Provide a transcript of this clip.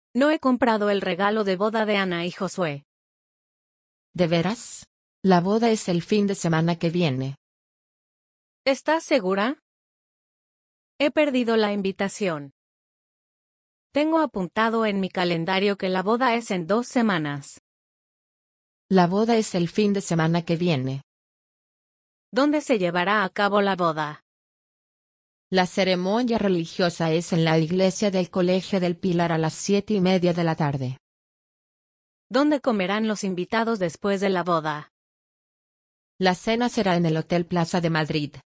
No he comprado el regalo de boda de Ana y Josué. ¿De veras? La boda es el fin de semana que viene. ¿Estás segura? He perdido la invitación. Tengo apuntado en mi calendario que la boda es en 2 semanas. La boda es el fin de semana que viene. ¿Dónde se llevará a cabo la boda? La ceremonia religiosa es en la iglesia del Colegio del Pilar a las 7:30 de la tarde. ¿Dónde comerán los invitados después de la boda? La cena será en el Hotel Plaza de Madrid.